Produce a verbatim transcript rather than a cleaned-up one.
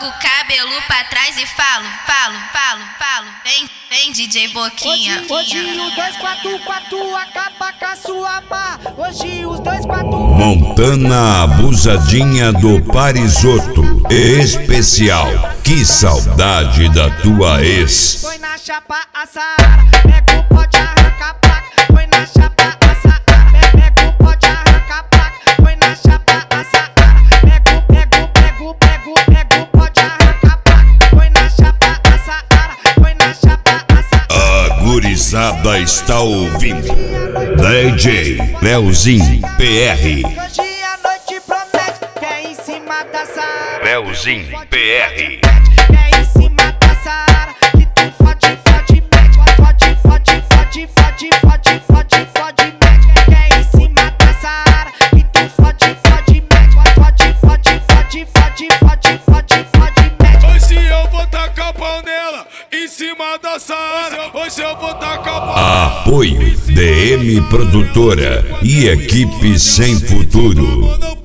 Jogo o cabelo pra trás e falo, falo, falo, falo. Vem, vem D J Boquinha. Hoje, hoje os dois quatro quatro acaba com a sua má. Hoje os dois quatro. Montana Abusadinha do Parisoto especial. Que saudade da tua ex. Põe na chapa a Saara, pega o pote, arranca a placa. Põe na chapa a Saara, pega o pote, arranca a placa. Põe na chapa a Saara, pega o, pega o, pega o, pega o, pega o pote, arranca a placa. Põe na chapa a Saara, põe na chapa a Saara. A gurizada está ouvindo D J Leozinho P R. Hoje a noite promete, que é em cima da Saara. Leozinho P R. Que é em cima da Saara, que tu fode, fode, mete. Fode, fode, fode, fode, fode, fode, fode, mete. Que é em cima da Saara, que tu fode, fode, mete. Fode, fode, fode, fode, fode, fode, fode, mete. Hoje eu vou tacar pau nela, em cima da Saara. Hoje eu vou tacar pau. Apoio D M Produtora e equipe Sem Futuro.